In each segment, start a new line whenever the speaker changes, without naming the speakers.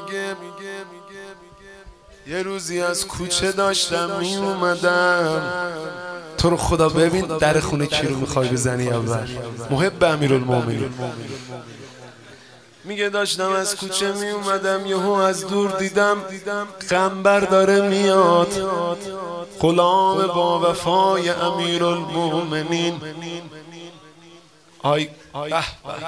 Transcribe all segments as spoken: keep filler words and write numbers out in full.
میگه یه روزی از کوچه داشتم می اومدم. تو رو خدا ببین در خونه کی رو میخوای بزنی اول؟ محب امیرالمومنین. میگه داشتم از کوچه می اومدم، یهو از دور دیدم قنبر داره میاد، غلام با وفای امیرالمومنین. آی به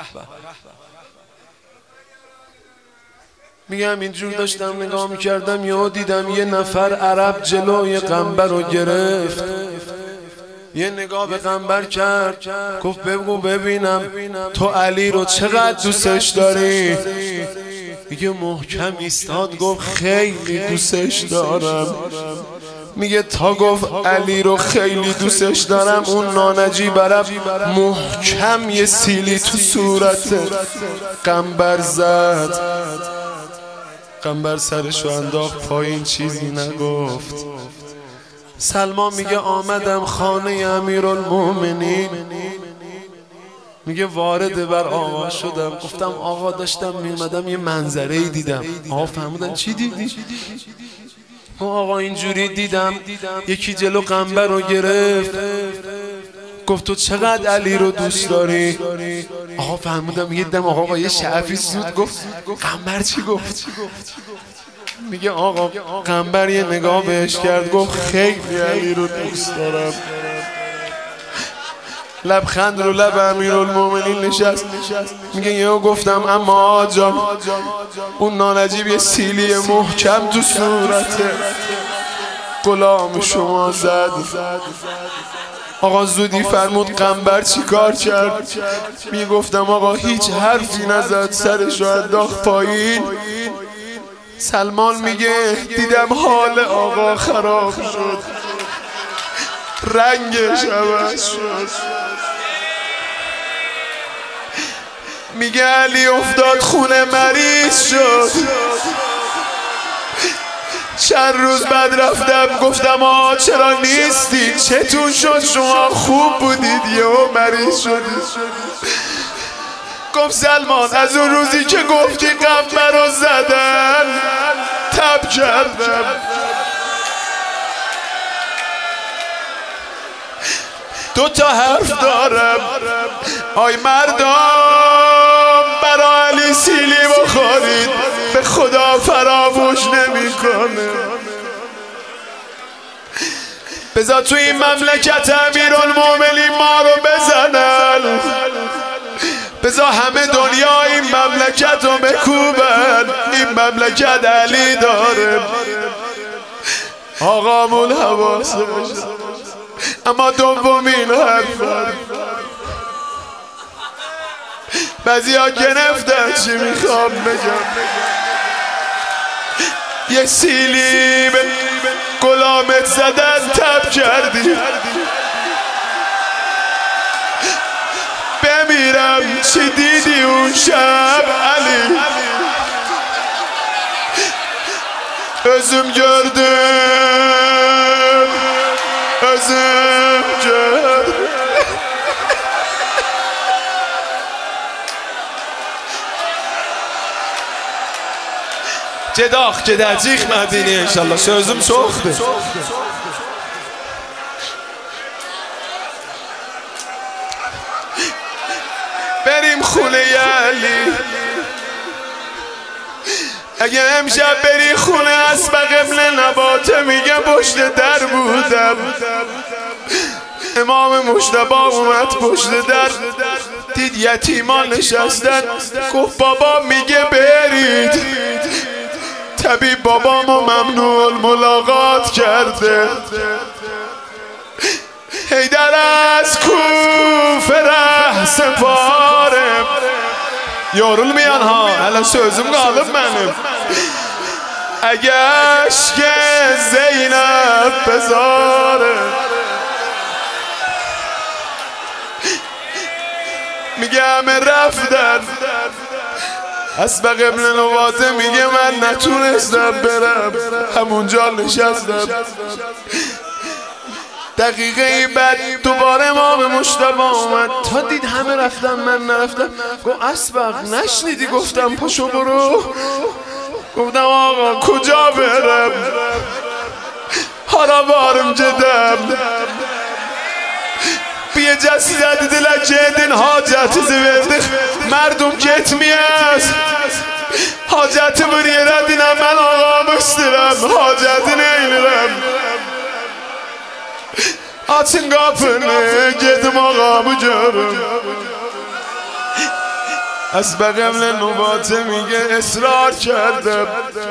میگم اینجور داشتم نگاه میکردم، یهو دیدم یه نفر عرب جلوی قنبر رو گرفت، یه نگاه به قنبر کرد، گفت بگو ببینم تو علی رو چقدر دوستش داری؟ میگه محکم ایستاد گفت خیلی دوستش دارم. میگه تا گفت علی رو خیلی دوستش دارم، اون نانجیب عرب محکم یه سیلی تو صورت قنبر زد. قنبر سرشو انداخت پایین، چیزی نگفت. سلمان میگه آمدم خانه امیرالمومنین، میگه وارد بر آقا شدم، گفتم آقا داشتم میومدم یه منظره ای دیدم. آقا فهمودن چی دیدی؟ آقا اینجوری دیدم یکی جلو قنبر رو گرفت، گفت تو چقدر علی رو دوست داری؟ آقا فهمودم یه دم آقا با یه شعفی زود گفت قنبر چی گفت؟ میگه آقا قنبر یه نگاه بهش کرد، گفت خیلی علی رو دوست دارم. لبخند رو لب امیرالمومنین نشست. میگه یهو گفتم اما آقا جان، اون نانجیب یه سیلی محکم تو صورت غلام شما زد. آقا زودی فرمود قنبر چی کار کرد؟ میگفتم آقا هیچ حرفی نزد، سرش رو انداخت پایین. سلمان میگه دیدم حال آقا خراب شد، رنگش عوض شد. میگه علی افتاد خونه مریض شد. چند روز بعد رفتم گفتم آقا چرا نیستی؟ چتون شد؟ شما خوب بودید یهو مریض شدید. گفت سلمان از اون روزی که گفتی قنبر رو زدن تب کردم. دو تا حرف دارم، آی مردم برا علی سیلی بخورید، به خدا فراموش نمی کنه. بذار تو این مملکت امیرالمومنین ما رو بزنن، بذار همه دنیا این مملکت رو بکوبن. این مملکت علی داره، آقامون حواسه باشه. اما دومین حرف، بعضی ها گرفتن چی میخوام بگم. یه سیلی به غلامت زدن تب کردی، بمیرم چی دیدی اون شب علی؟ özüm gördüm, özüm gördüm. Cedah gedəcəyik Mədinəyə inşallah, sözüm çoxdur. بریم خونه علی. اگه امشب بری خونه اسبق ابن نباته، میگه پشت در بودم، امام مجتبی اومد پشت در، دید یتیمان نشستن، گفت بابا میگه برید. طبیب بابامو ممنوع الملاقات کرده. حیدر از کوفه ره سپاره. Yorulmayan ha, hələ sözüm qalıb mənim. Əgə əşk Zeynəb bezare. میگه همه رفتن. اسبق ابن نواته میگه من نتونستم برم، همونجا نشستم. دقیقه بعد دوباره امام مجتبی اومد، تا دید همه رفتن من نرفتم، گفت اسبق نشنیدی گفتم پاشو برو؟ گفتم آقا کجا برم حالا بارم جدم بیه جسیدت دل جدین حاجت زیوردی مردم گتمی است حاجت بریه ردینم من آقا مسترم حاجت نیلرم açın kapını gedim ağamı görüm Esbeğimle nubate میگه اصرار کردم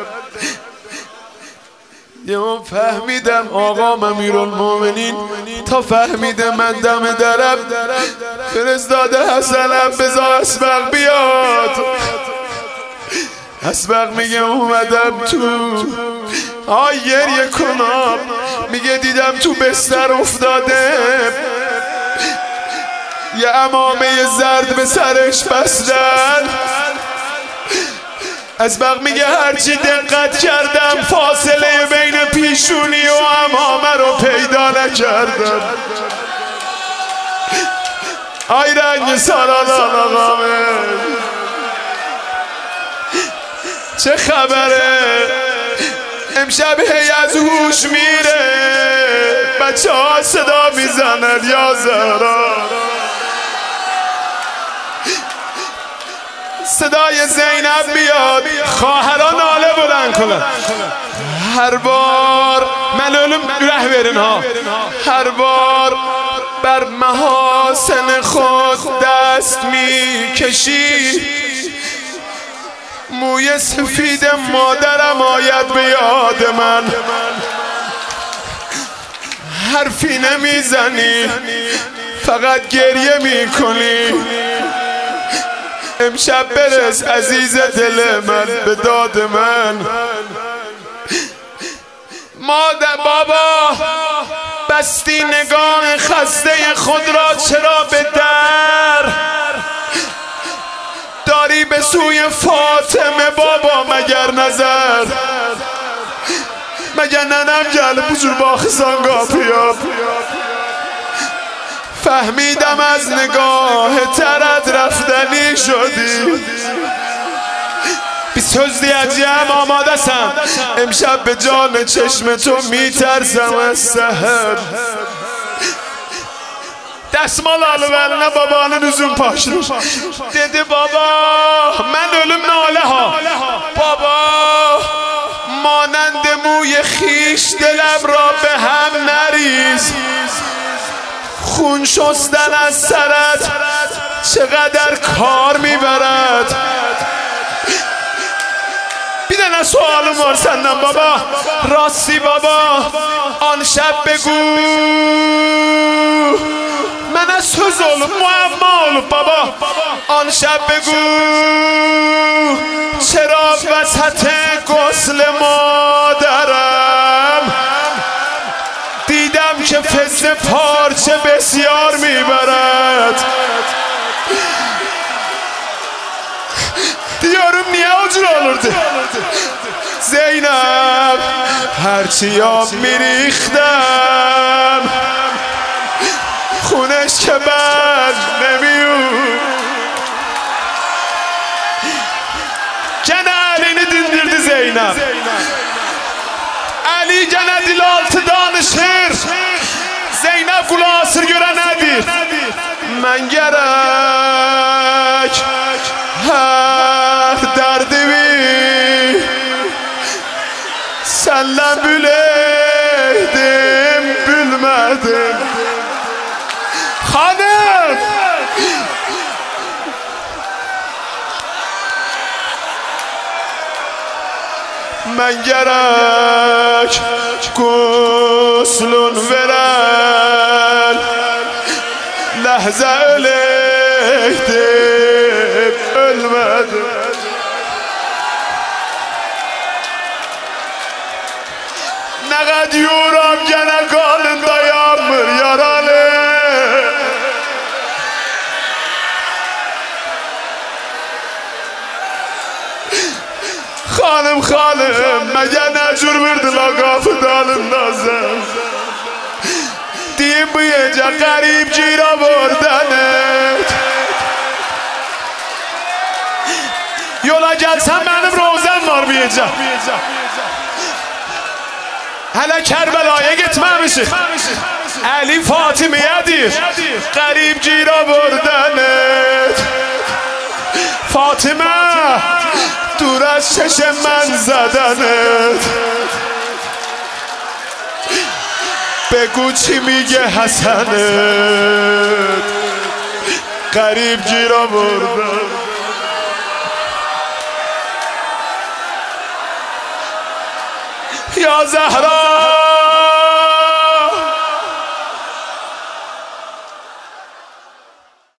یه من فهمیدم آقام امیرالمومنین تا فهمیده من دم درم فرستاده حسنم بذار اسبق بیاد اسبق میگه اومدم تو آی گریه کنم میگه دیدم تو بستر افتاده یه عمامه زرد به سرش بستن اسبق میگه هرچی دقت کردم فاصله بین پیشونی و عمامه رو پیدا نکردم آی رنگ سالان آقامه چه خبره امشب هی از هوش میره بچه ها صدا میزنن یا زهرا صدای زینب بیاد خواهران ناله بلند کنن هر بار من علم ره برین ها هر بار بر محاسن خود دست میکشی موی سفید مادرم آید به یاد من حرفی نمیزنی فقط گریه میکنی امشب برس عزیز دل من به داد من مادر بابا بستی نگاه خسته خود را چرا به در داری به سوی فاطمه بابا مگر نظر مگر ننم گل بجور با خزانگاه پیاب فهمیدم از نگاه ترت رفتنی شدی بیست هزدی عجیم آماده سم امشب به جان چشم تو میترسم از سهر دستمال آلو ولنه بابانه نزون پاش رو دیده بابا من علم ناله ها بابا مانند موی خیش دلم را به هم نریز خون شستن از سرت چقدر کار میبرد بیدن از سوالو مرسندم بابا راستی بابا آن شب بگو من از تو ظلم معمال بابا آن شب بگو چرا وسط غسل مادرم دیدم که فضل پارچه بسیار میبرد دیارم نیه اجر آلرده زینب هرچی آب میریختم خونش که بند نمیون gene elini dindirdi Zeynep Ali gene dil altı danışır Zeynep kulağı asır göre nedir ben gerek her derdimi senle büleydim bilmedim hanım من gerek guslun veren lehze öleydim ölmedim ne kadar yoram gene kalın dayanmır yaralı خانم خانم مگه نجور برد لاغاف دالم نازم دیم بیجا قریب گیرا بردنت yola gelsen benim rozem var بیجا جا حالا کربلا یکت ممشه علی فاطمه یدیر قریب گیرا بردنت فاطمه دور از چشم من زدنت بگو چی میگه حسنت قریب گیرا بردن یا زهرا